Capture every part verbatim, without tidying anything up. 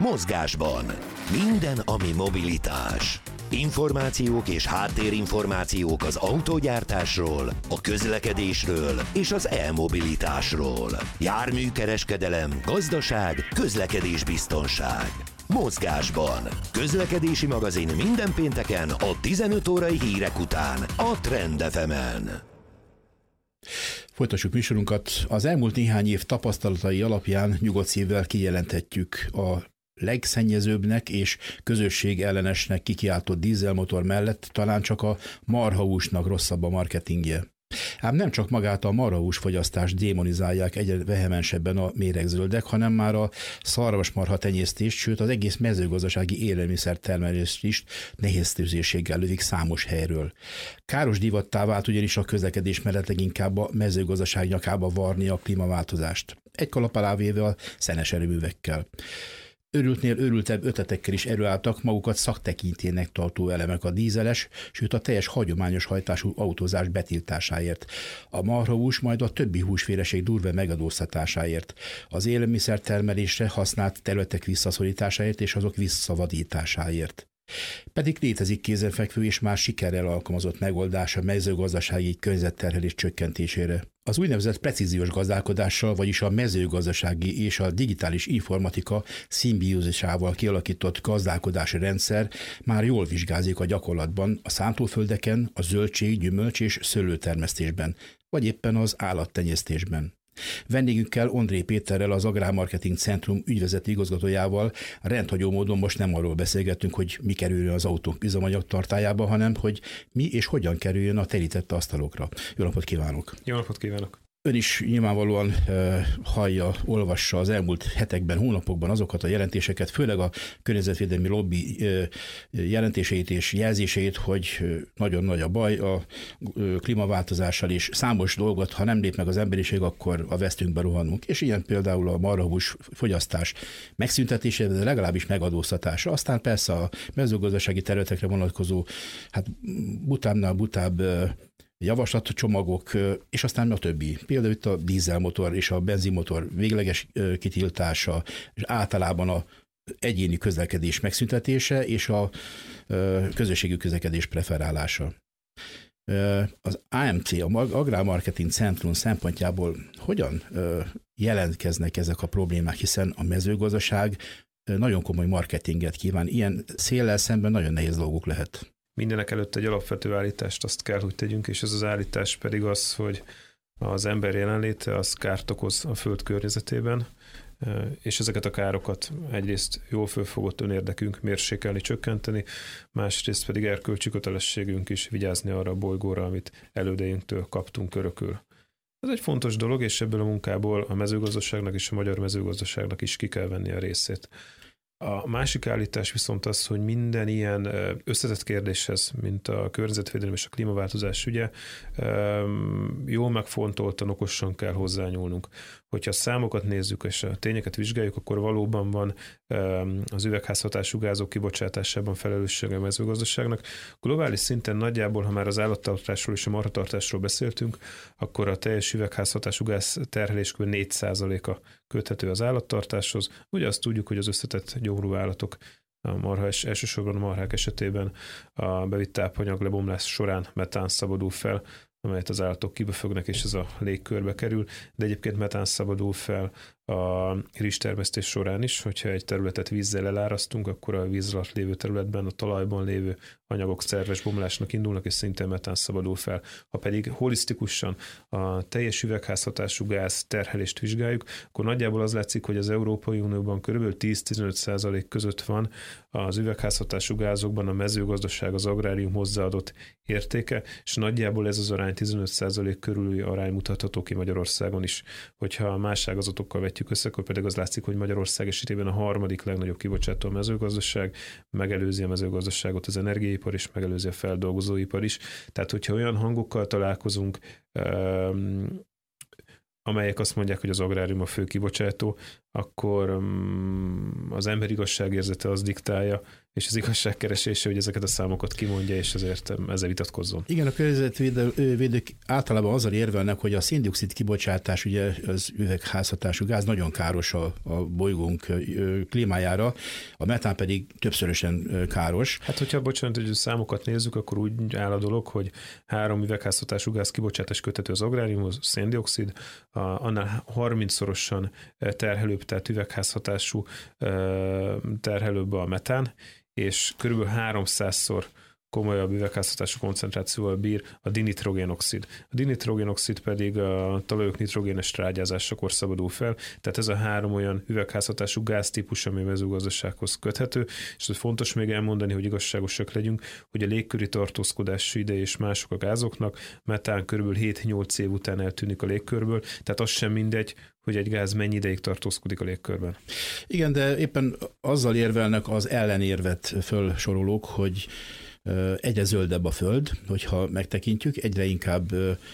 Mozgásban. Minden, ami mobilitás. Információk és háttérinformációk az autógyártásról, a közlekedésről és az e-mobilitásról. Járműkereskedelem, gazdaság, közlekedésbiztonság. Mozgásban. Közlekedési magazin minden pénteken a tizenöt órai hírek után a Trend ef emen. Folytassuk műsorunkat. Az elmúlt néhány év tapasztalatai alapján nyugodt szívvel kijelenthetjük, a legszennyezőbbnek és közösség ellenesnek kikiáltott dízelmotor mellett talán csak a marhahúsnak rosszabb a marketingje. Ám nem csak magát a marhahús fogyasztást démonizálják egyre vehemensebben a méregzöldek, hanem már a szarvasmarha tenyésztést, sőt az egész mezőgazdasági élelmiszertermelést is nehéztűzéséggel lövik számos helyről. Káros divattá vált ugyanis a közlekedés mellett leginkább a mezőgazdaság nyakába varni a klímaváltozást. Egy kalap alá véve a szenes erőművekkel. Örültnél örültebb ötletekkel is előálltak magukat szaktekintélynek tartó elemek a dízeles, sőt a teljes hagyományos hajtású autózás betiltásáért, a marhahús majd a többi húsféleség durva megadóztatásáért, az élelmiszertermelésre használt területek visszaszorításáért és azok visszavadításáért. Pedig létezik kézenfekvő és már sikerrel alkalmazott megoldás a mezőgazdasági környezetterhelés csökkentésére. Az úgynevezett precíziós gazdálkodással, vagyis a mezőgazdasági és a digitális informatika szimbiózisával kialakított gazdálkodási rendszer már jól vizsgázik a gyakorlatban a szántóföldeken, a zöldség, gyümölcs és szőlőtermesztésben, vagy éppen az állattenyésztésben. Vendégünkkel, Ondré Péterrel, az Agrármarketing Centrum ügyvezető igazgatójával rendhagyó módon most nem arról beszélgetünk, hogy mi kerüljön az autók üzemanyag tartályába, hanem hogy mi és hogyan kerüljön a terített asztalokra. Jó napot kívánok! Jó napot kívánok! Ön is nyilvánvalóan e, hallja, olvassa az elmúlt hetekben, hónapokban azokat a jelentéseket, főleg a környezetvédelmi lobby e, jelentéseit és jelzéseit, hogy nagyon nagy a baj a klímaváltozással, és számos dolgot, ha nem lép meg az emberiség, akkor a vesztünkbe rohanunk. És ilyen például a marhahús fogyasztás megszüntetése, de legalábbis megadóztatása. Aztán persze a mezőgazdasági területekre vonatkozó, hát butábbnál butább javaslatcsomagok, és aztán a többi. Például itt a dízelmotor és a benzinmotor végleges kitiltása, és általában a egyéni közlekedés megszüntetése és a közösségi közlekedés preferálása. Az á em cé, a Agrármarketing Centrum szempontjából hogyan jelentkeznek ezek a problémák, hiszen a mezőgazdaság nagyon komoly marketinget kíván. Ilyen széllel szemben nagyon nehéz dolgok lehet. Mindenek előtt egy alapvető állítást azt kell, hogy tegyünk, és ez az állítás pedig az, hogy az ember jelenléte az kárt okoz a föld környezetében, és ezeket a károkat egyrészt jól fölfogott önérdekünk mérsékelni, csökkenteni, másrészt pedig erkölcsi kötelességünk is vigyázni arra a bolygóra, amit elődeinktől kaptunk örökül. Ez egy fontos dolog, és ebből a munkából a mezőgazdaságnak és a magyar mezőgazdaságnak is ki kell venni a részét. A másik állítás viszont az, hogy minden ilyen összetett kérdéshez, mint a környezetvédelem és a klímaváltozás ügye, jól megfontoltan, okosan kell hozzányúlnunk. Hogyha a számokat nézzük és a tényeket vizsgáljuk, akkor valóban van az üvegházhatású gázok kibocsátásában felelőssége a mezőgazdaságnak. Globális szinten nagyjából, ha már az állattartásról és a marhatartásról beszéltünk, akkor a teljes üvegházhatású gáz terhelés kb. négy százaléka köthető az állattartáshoz. Ugye azt tudjuk, hogy az összetett gyomrú állatok, a marha, elsősorban a marhák esetében a bevitt tápanyag lebomlás során metán szabadul fel, amelyet az állatok kibefögnek, és ez a légkörbe kerül, de egyébként metán szabadul fel a rizstermesztés során is, hogyha egy területet vízzel elárasztunk, akkor a víz alatt lévő területben a talajban lévő anyagok szerves bomlásnak indulnak, és szintén metán szabadul fel. Ha pedig holisztikusan a teljes üvegházhatású gáz terhelést vizsgáljuk, akkor nagyjából az látszik, hogy az Európai Unióban kb. tíz-tizenöt százalék között van az üvegházhatású gázokban a mezőgazdaság, az agrárium hozzáadott értéke, és nagyjából ez az arány tizenöt százalék körüli arány mutatható ki Magyarországon is. Hogyha más ágazatokkal vetjük össze, akkor pedig az látszik, hogy Magyarország esetében a harmadik legnagyobb kibocsátó a mezőgazdaság, megelőzi a mezőgazdaságot az energiaipar, és megelőzi a feldolgozóipar is. Tehát, hogyha olyan hangokkal találkozunk, amelyek azt mondják, hogy az agrárium a fő kibocsátó, akkor az ember igazságérzete az diktálja, és az igazság keresése, hogy ezeket a számokat kimondja, és ezért ezzel vitatkozzon. Igen, a környezetvédők általában azzal érvelnek, hogy a szén-dioxid kibocsátás, ugye az üvegházhatású gáz nagyon káros a, a bolygónk klímájára, a metán pedig többszörösen káros. Hát, hogyha bocsánat, hogy számokat nézzük, akkor úgy áll a dolog, hogy három üvegházhatású gáz kibocsátás köthető az agráriumhoz, szén-dioxid, annál harmincszorosan terhelőbb, tehát üvegházhatású terhelőbb a metán, és körülbelül háromszázszor komolyabb üvegházhatású koncentrációval bír a dinitrogénoxid. A dinitrogénoxid pedig a talajok nitrogénes trágyázásakor szabadul fel, tehát ez a három olyan üvegházhatású gáztípus, ami a mezőgazdasághoz köthető, és ez fontos még elmondani, hogy igazságosak legyünk, hogy a légköri tartózkodási ideje és mások a gázoknak, metán körülbelül hét-nyolc év után eltűnik a légkörből, tehát az sem mindegy, hogy egy gáz mennyi ideig tartózkodik a légkörben. Igen, de éppen azzal érvelnek az ellenérvet fölsorolók, hogy egyre zöldebb a föld, hogyha megtekintjük, egyre inkább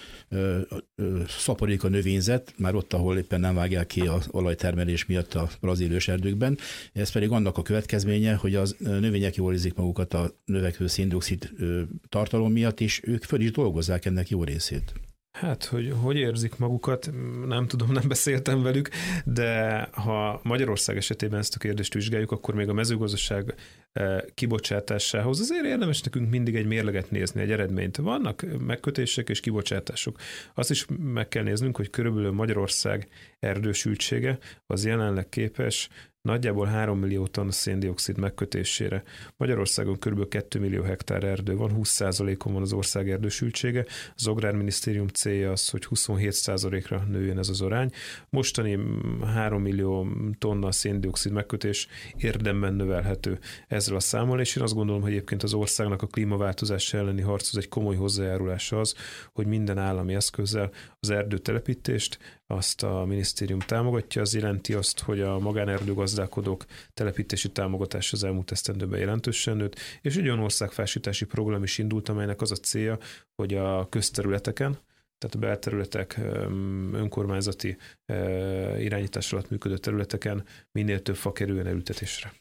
szaporik a növényzet, már ott, ahol éppen nem vágják ki az olajtermelés miatt a brazil őserdőkben. Ez pedig annak a következménye, hogy az növények jól érzik magukat a növekvő szén-dioxid tartalom miatt, és ők föl is dolgozzák ennek jó részét. Hát, hogy hogy érzik magukat, nem tudom, nem beszéltem velük, de ha Magyarország esetében ezt a kérdést vizsgáljuk, akkor még a mezőgazdaság kibocsátásához azért érdemes nekünk mindig egy mérleget nézni, egy eredményt. Vannak megkötések és kibocsátások. Azt is meg kell néznünk, hogy körülbelül Magyarország erdősültsége az jelenleg képes nagyjából három millió tonna szén-dioxid megkötésére. Magyarországon kb. két millió hektár erdő van, húsz százalékon van az ország erdősültsége. Az Agrárminisztérium célja az, hogy huszonhét százalékra nőjön ez az arány. Mostani három millió tonna szén-dioxid megkötés érdemben növelhető ezzel a számmal, és én azt gondolom, hogy egyébként az országnak a klímaváltozás elleni harchoz egy komoly hozzájárulása az, hogy minden állami eszközzel az erdőtelepítést, azt a minisztérium támogatja, az jelenti azt, hogy a magánerdőgazdálkodók telepítési támogatás az elmúlt esztendőben jelentősen nőtt, és egy olyan országfásítási program is indult, amelynek az a célja, hogy a közterületeken, tehát a belterületek, önkormányzati irányítás alatt működő területeken minél több fa kerüljön elültetésre.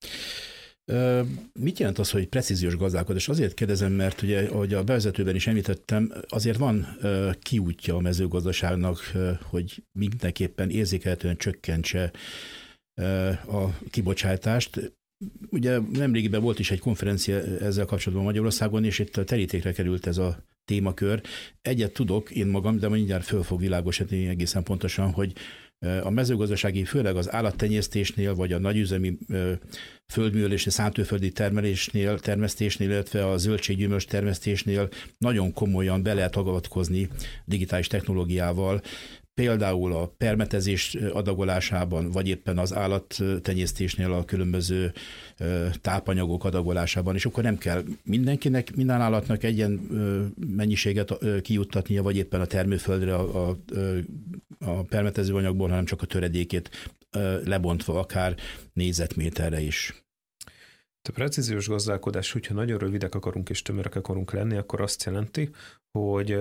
Mit jelent az, hogy precíziós gazdálkodás? Azért kérdezem, mert ugye, ahogy a bevezetőben is említettem, azért van kiútja a mezőgazdaságnak, hogy mindenképpen érzékelhetően csökkentse a kibocsátást. Ugye nemrégiben volt is egy konferencia ezzel kapcsolatban Magyarországon, és itt a terítékre került ez a témakör. Egyet tudok én magam, de mindjárt föl fog világosítani egészen pontosan, hogy a mezőgazdasági, főleg az állattenyésztésnél, vagy a nagyüzemi földművelési, szántóföldi termelésnél, termesztésnél, illetve a zöldséggyümölcs termesztésnél nagyon komolyan be lehet avatkozni digitális technológiával, például a permetezés adagolásában, vagy éppen az állattenyésztésnél a különböző tápanyagok adagolásában, és akkor nem kell mindenkinek, minden állatnak egyen mennyiséget kijuttatnia, vagy éppen a termőföldre a, a, a permetező anyagból, hanem csak a töredékét lebontva akár négyzetméterre is. A precíziós gazdálkodás, hogyha nagyon rövidek akarunk és tömörek akarunk lenni, akkor azt jelenti, hogy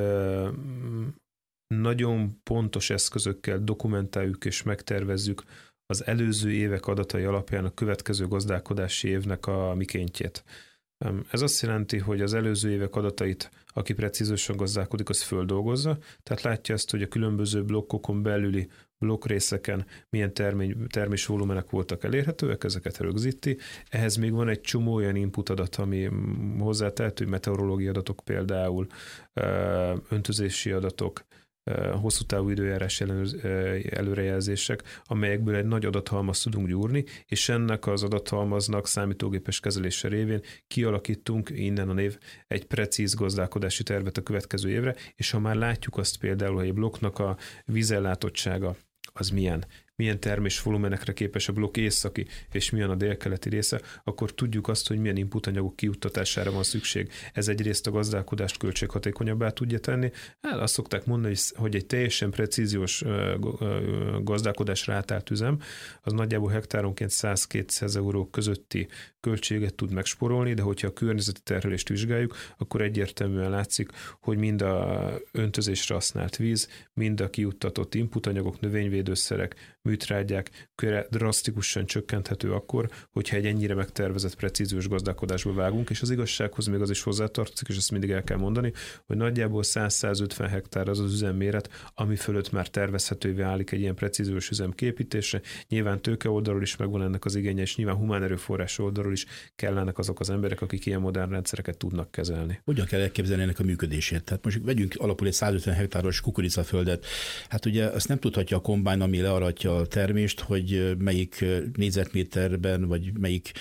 nagyon pontos eszközökkel dokumentáljuk és megtervezzük az előző évek adatai alapján a következő gazdálkodási évnek a mikéntjét. Ez azt jelenti, hogy az előző évek adatait, aki precíziósan gazdálkodik, az földolgozza, tehát látja ezt, hogy a különböző blokkokon belüli blokkrészeken milyen termény, termésvolumenek voltak elérhetőek, ezeket rögzíti. Ehhez még van egy csomó olyan input adat, ami hozzátehető, meteorológiai adatok például, öntözési adatok, hosszú távú időjárás előrejelzések, amelyekből egy nagy adathalmazt tudunk gyúrni, és ennek az adathalmaznak számítógépes kezelése révén kialakítunk innen a név egy precíz gazdálkodási tervet a következő évre, és ha már látjuk azt például, hogy a blokknak a vízellátottsága az milyen, milyen termésvolumenekre képes a blokk északi, és milyen a délkeleti része, akkor tudjuk azt, hogy milyen inputanyagok kiuttatására van szükség. Ez egyrészt a gazdálkodást költséghatékonyabbá tudja tenni. Hát azt szokták mondani, hogy egy teljesen precíziós gazdálkodásra átállt üzem, az nagyjából hektáronként száz-kétszáz euró közötti költséget tud megsporolni, de hogyha a környezeti terhelést vizsgáljuk, akkor egyértelműen látszik, hogy mind a öntözésre használt víz, mind a kiuttatott inputanyagok, növényvédőszerek, műtrágyák köre drasztikusan csökkenthető akkor, hogyha egy ennyire megtervezett precíziós gazdálkodásba vágunk, és az igazsághoz még az is hozzátartozik, és ezt mindig el kell mondani, hogy nagyjából száz-százötven hektár az az üzemméret, ami fölött már tervezhetővé válik egy ilyen precíziós üzem képítése. Nyilván tőke oldalról is megvan ennek az igénye, és nyilván humán erőforrás oldalról is kellenek azok az emberek, akik ilyen modern rendszereket tudnak kezelni. Hogyan kell elképzelni ennek a működését? Tehát most vegyünk alapul egy százötven hektáros kukoricaföldet. Hát ugye azt nem tudhatja a kombájn, ami learatja a termést, hogy melyik négyzetméterben, vagy melyik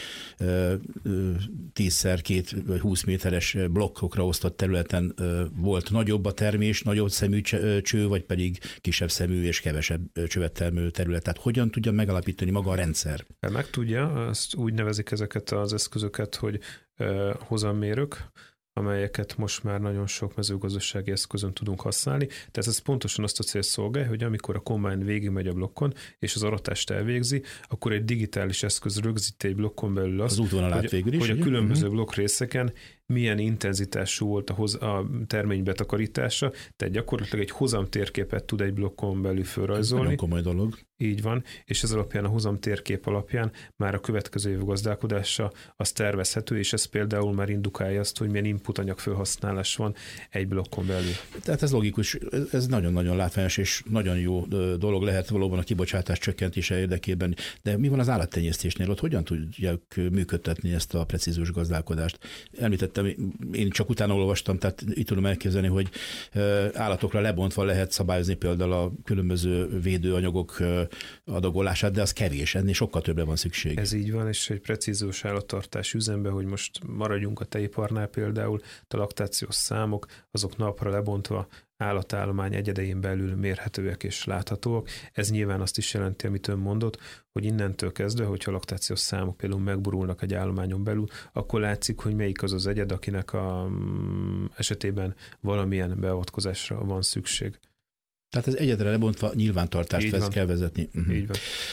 tízszer két vagy húsz méteres blokkokra osztott területen volt nagyobb a termés, nagyobb szemű cső, vagy pedig kisebb szemű és kevesebb csövet termő terület. Tehát hogyan tudja megalapítani maga a rendszer? Meg tudja, azt úgy nevezik ezeket az eszközöket, hogy hozammérők, amelyeket most már nagyon sok mezőgazdasági eszközön tudunk használni. Tehát ez pontosan azt a célt szolgálja, hogy amikor a kombájn végigmegy a blokkon, és az aratást elvégzi, akkor egy digitális eszköz rögzíti egy blokkon belül azt, az hogy, végül is, hogy a különböző uh-huh. blokk részeken milyen intenzitású volt a, hoz, a termény betakarítása, tehát gyakorlatilag egy hozamtérképet tud egy blokkon belül felrajzolni. Nagyon komoly dolog. Így van, és ez alapján, a hozamtérkép alapján már a következő év gazdálkodása az tervezhető, és ez például már indukálja azt, hogy milyen input anyag felhasználás van egy blokkon belül. Tehát ez logikus, ez nagyon-nagyon látványos, és nagyon jó dolog lehet valóban a kibocsátás csökkentése érdekében, de mi van az állattenyésztésnél? Ott hogyan tudják működtetni ezt a precíziós gazdálkodást? Említettem, én csak utána olvastam, tehát itt tudom elképzelni, hogy állatokra lebontva lehet szabályozni például a különböző védőanyagok adagolását, de az kevés, ennél sokkal többre van szükség. Ez így van, és egy precíziós állattartás üzembe, hogy most maradjunk a tejiparnál például, a laktációs számok, azok napra lebontva állatállomány egyedején belül mérhetőek és láthatóak. Ez nyilván azt is jelenti, amit ön mondott, hogy innentől kezdve, hogyha laktációs számok például megborulnak egy állományon belül, akkor látszik, hogy melyik az az egyed, akinek a esetében valamilyen beavatkozásra van szükség. Tehát ez egyedre lebontva nyilvántartást vesz, kell vezetni. Uh-huh. Így van.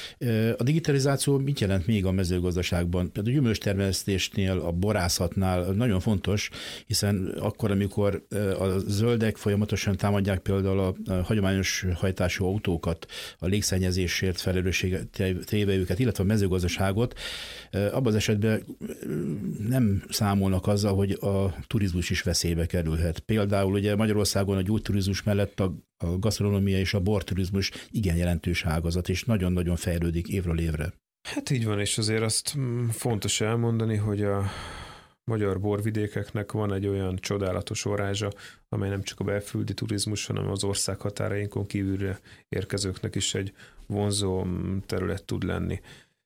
A digitalizáció mit jelent még a mezőgazdaságban? Például a gyümölcstermesztésnél, a borászatnál nagyon fontos, hiszen akkor, amikor a zöldek folyamatosan támadják például a hagyományos hajtású autókat, a légszennyezésért felelősséget téve őket, illetve a mezőgazdaságot, abban az esetben nem számolnak azzal, hogy a turizmus is veszélybe kerülhet. Például ugye Magyarországon a gyógyturizmus mellett a A gasztronómia és a borturizmus igen jelentős ágazat, és nagyon-nagyon fejlődik évről évre. Hát így van, és azért azt fontos elmondani, hogy a magyar borvidékeknek van egy olyan csodálatos orrázsa, amely nem csak a belföldi turizmus, hanem az ország határainkon kívülre érkezőknek is egy vonzó terület tud lenni.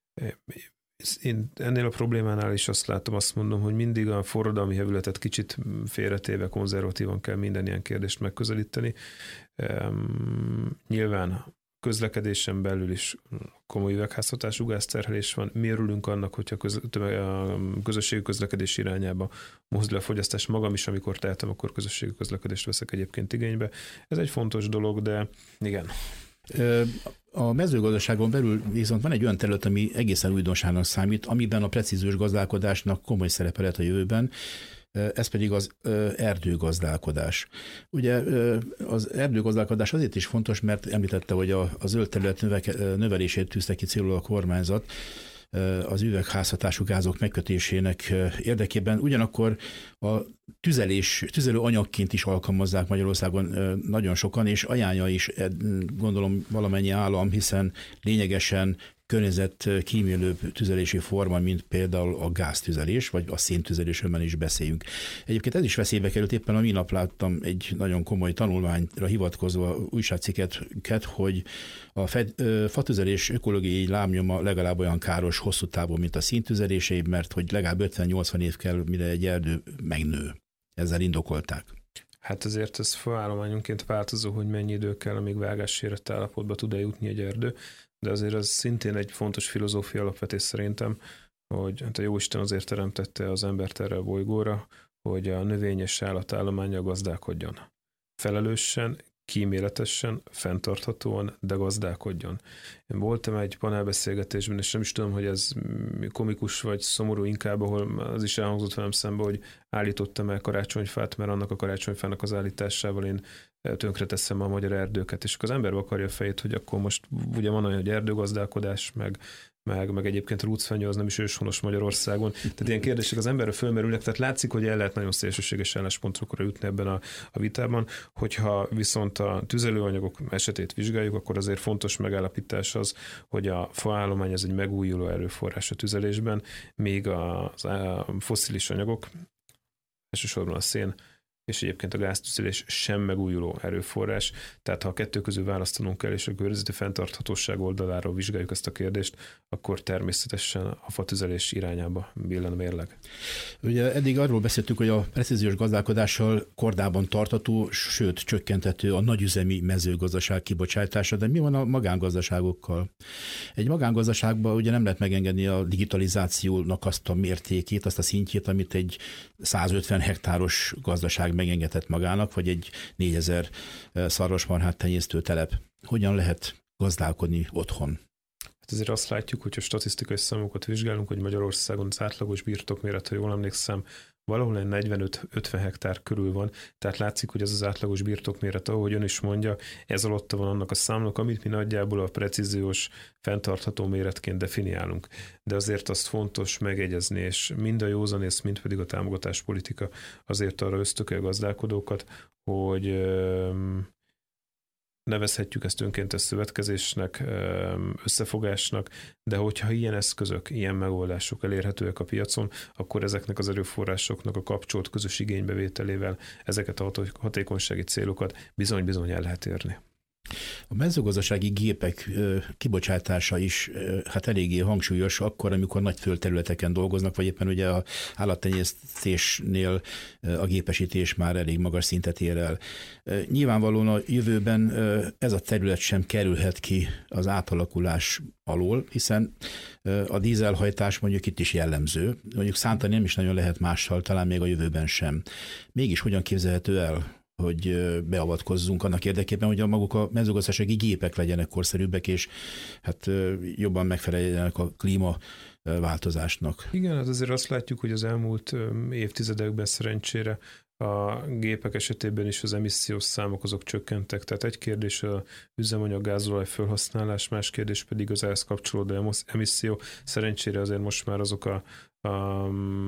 Én ennél a problémánál is azt látom, azt mondom, hogy mindig a forradalmi hevületet kicsit félretéve, konzervatívan kell minden ilyen kérdést megközelíteni. Um, nyilván közlekedésen belül is komoly üvegházhatású gázterhelés van. Mi örülünk annak, hogyha köz, a közösségi közlekedés irányába mozdul a fogyasztás. Magam is, amikor tehetem, akkor közösségi közlekedést veszek egyébként igénybe. Ez egy fontos dolog, de igen. A mezőgazdaságon belül viszont van egy olyan terület, ami egészen újdonságnak számít, amiben a precíziós gazdálkodásnak komoly szerepe lehet a jövőben, ez pedig az erdőgazdálkodás. Ugye az erdőgazdálkodás azért is fontos, mert említette, hogy a, a zöld terület növeke, növelését tűzte ki célul a kormányzat, az üvegházhatású gázok megkötésének érdekében. Ugyanakkor a tüzelés, tüzelő anyagként is alkalmazzák Magyarországon nagyon sokan, és ajánlja is, gondolom, valamennyi állam, hiszen lényegesen környezetkímélőbb tüzelési forma, mint például a gáztüzelés, vagy a széntüzelésről is beszéljünk. Egyébként ez is veszélybe került, éppen a minap láttam egy nagyon komoly tanulmányra hivatkozva újságcikkeket, hogy a fatüzelés ökológiai lábnyoma legalább olyan káros hosszú távon, mint a széntüzelésé, mert hogy legalább ötven-nyolcvan év kell, mire egy erdő megnő. Ezzel indokolták. Hát azért ez felállományonként változó, hogy mennyi idő kell, amíg vágássérett állapotba tud eljutni egy erdő, de azért az szintén egy fontos filozófia alapvetés szerintem, hogy hát a Jóisten azért teremtette az embert erre a bolygóra, hogy a növényes állatállománnyal gazdálkodjon. Felelősen, kíméletesen, fenntarthatóan, de gazdálkodjon. Én voltam egy panelbeszélgetésben, és nem is tudom, hogy ez komikus vagy szomorú inkább, ahol az is elhangzott velem szembe, hogy állítottam el karácsonyfát, mert annak a karácsonyfának az állításával én tönkreteszem a magyar erdőket, és akkor az ember akarja a fejét, hogy akkor most ugye van olyan, hogy erdőgazdálkodás, meg, meg, meg egyébként rúcfenyő az nem is őshonos Magyarországon. Tehát ilyen kérdések az emberről fölmerülnek, tehát látszik, hogy el lehet nagyon szélsőséges álláspontokra jutni ebben a, a vitában, hogyha viszont a tüzelőanyagok esetét vizsgáljuk, akkor azért fontos megállapítás az, hogy a faállomány ez egy megújuló erőforrás a tüzelésben, míg a, a fosszilis anyagok, elsősorban a szén, és egyébként a gáztüzelés sem megújuló erőforrás. Tehát ha a kettő közül választanunk kell, és a környezeti fenntarthatóság oldaláról vizsgáljuk ezt a kérdést, akkor természetesen a fatüzelés irányába billen a mérleg. Ugye eddig arról beszéltünk, hogy a precíziós gazdálkodással kordában tartható, sőt csökkentető a nagyüzemi mezőgazdaság kibocsátása, de mi van a magángazdaságokkal? Egy magángazdaságban ugye nem lehet megengedni a digitalizációnak azt a mértékét, azt a szintjét, amit egy százötven hektáros gazdaság megengedhet magának, vagy egy négyezer szarvasmarhát tenyésztő telep. Hogyan lehet gazdálkodni otthon? Hát ezért azt látjuk, hogy a statisztikai számokat vizsgálunk, hogy Magyarországon az átlagos birtokméret, ha jól emlékszem, valahol egy negyvenöt-ötven hektár körül van, tehát látszik, hogy ez az átlagos birtokméret, ahogy ön is mondja, ez alatt van annak a számnak, amit mi nagyjából a precíziós, fenntartható méretként definiálunk. De azért azt fontos megjegyezni, és mind a józanész, mind pedig a támogatáspolitika azért arra ösztökél a gazdálkodókat, hogy nevezhetjük ezt önkéntes szövetkezésnek, összefogásnak, de hogyha ilyen eszközök, ilyen megoldások elérhetőek a piacon, akkor ezeknek az erőforrásoknak a kapcsolt közös igénybevételével ezeket a hatékonysági célokat bizony-bizony el lehet érni. A mezőgazdasági gépek kibocsátása is hát eléggé hangsúlyos akkor, amikor nagy földterületeken dolgoznak, vagy éppen ugye az állattenyésztésnél a gépesítés már elég magas szintet ér el. Nyilvánvalóan a jövőben ez a terület sem kerülhet ki az átalakulás alól, hiszen a dízelhajtás mondjuk itt is jellemző, mondjuk szántani nem is nagyon lehet mással, talán még a jövőben sem. Mégis hogyan képzelhető el, hogy beavatkozzunk annak érdekében, hogy a maguk a mezőgazdasági gépek legyenek korszerűbbek, és hát jobban megfeleljenek a klímaváltozásnak. Igen, hát azért azt látjuk, hogy az elmúlt évtizedekben szerencsére a gépek esetében is az emissziós számok azok csökkentek. Tehát egy kérdés az üzemanyag gázolaj felhasználás, más kérdés pedig az ehhez kapcsolódó emisszió. Szerencsére azért most már azok a, a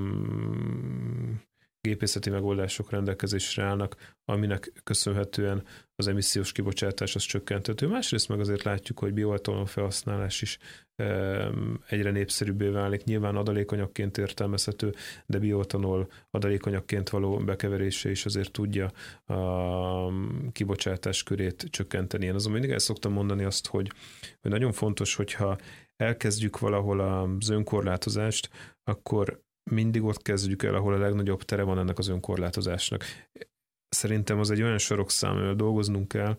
gépészeti megoldások rendelkezésre állnak, aminek köszönhetően az emissziós kibocsátás az csökkenthető. Másrészt meg azért látjuk, hogy bioetanol felhasználás is egyre népszerűbbé válik. Nyilván adalékanyagként értelmezhető, de bioetanol adalékanyagként való bekeverése is azért tudja a kibocsátás körét csökkenteni. Én azon mindig el szoktam mondani azt, hogy, hogy nagyon fontos, hogyha elkezdjük valahol az önkorlátozást, akkor mindig ott kezdjük el, ahol a legnagyobb tere van ennek az önkorlátozásnak. Szerintem az egy olyan sarokszám, amivel dolgoznunk kell,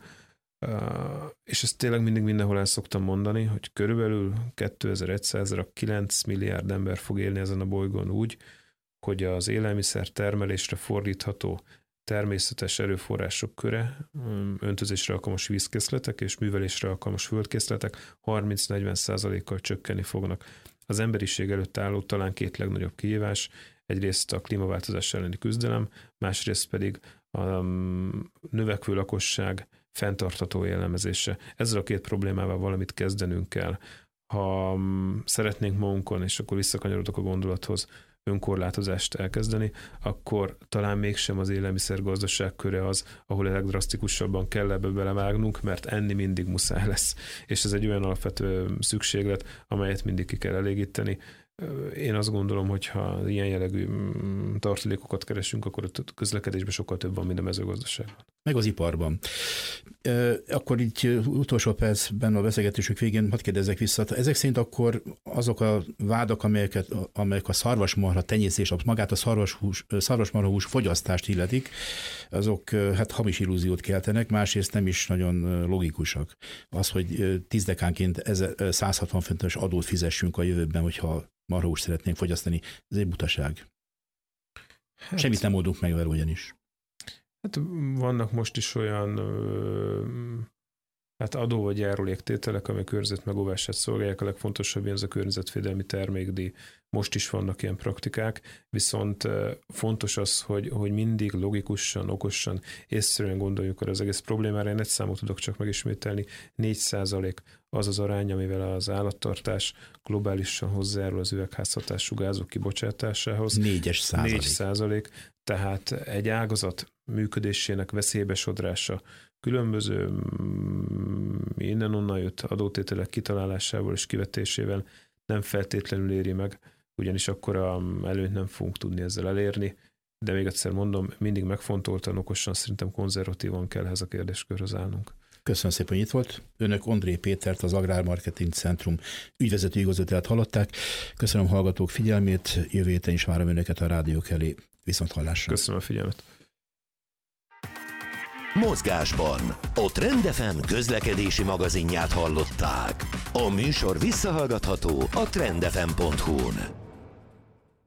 és ezt tényleg mindig mindenhol el szoktam mondani, hogy körülbelül kétezer-százra kilenc milliárd ember fog élni ezen a bolygón úgy, hogy az élelmiszer termelésre fordítható természetes erőforrások köre, öntözésre alkalmas vízkészletek és művelésre alkalmas földkészletek harminc-negyven százalékkal csökkenni fognak. Az emberiség előtt álló talán két legnagyobb kihívás, egyrészt a klímaváltozás elleni küzdelem, másrészt pedig a növekvő lakosság fenntartható élelmezése. Ezzel a két problémával valamit kezdenünk kell. Ha szeretnénk magunkon, és akkor visszakanyarodok a gondolathoz, önkorlátozást elkezdeni, akkor talán mégsem az élelmiszergazdaság köre az, ahol a legdrasztikusabban kell ebbe belevágnunk, mert enni mindig muszáj lesz. És ez egy olyan alapvető szükséglet, amelyet mindig ki kell elégíteni. Én azt gondolom, hogy ha ilyen jellegű tartalékokat keresünk, akkor a közlekedésben sokkal több van, mint a mezőgazdaságban. Meg az iparban. Akkor így utolsó percben a beszélgetésük végén hadd kérdezzek vissza. Ezek szerint akkor azok a vádak, amelyeket, amelyek a szarvasmarha tenyésztés, magát a szarvashús, szarvasmarhahús fogyasztást illetik, azok hát hamis illúziót keltenek, másrészt nem is nagyon logikusak. Az, hogy tíz dekánként száz hatvan fontos adót fizessünk a jövőben, hogyha marhahúst szeretnénk fogyasztani, ez egy butaság. Hát, semmit nem oldunk meg vele ugyanis. Hát vannak most is olyan ö, Hát adó vagy járuléktételek, ami a környezet megóvását szolgálják, a legfontosabb ilyen ez a környezetvédelmi termékdíj. Most is vannak ilyen praktikák, viszont fontos az, hogy, hogy mindig logikusan, okosan, észszerűen gondoljuk arra az egész problémára. Én egy számot tudok csak megismételni, négy százalék az az arány, amivel az állattartás globálisan hozzájárul az üvegházhatású gázok kibocsátásához. Négyes százalék. Négy százalék, tehát egy ágazat működésének veszélybe sodrása különböző innen-onnan jött adótételek kitalálásával és kivetésével nem feltétlenül éri meg, ugyanis akkor előnyt nem fogunk tudni ezzel elérni, de még egyszer mondom, mindig megfontoltan, okosan, szerintem konzervatívan kell ehhez a kérdéskörhöz állnunk. Köszönöm szépen, hogy itt volt. Önök Ondré Pétert, az Agrármarketing Centrum ügyvezető igazgatóját hallották. Köszönöm hallgatók figyelmét, jövő héten is várom önöket a rádiók elé. Viszonthallásra. Köszönöm a figyelmet. Mozgásban a Trend ef em közlekedési magazinját hallották. A műsor visszahallgatható a trend f m pont hu-n.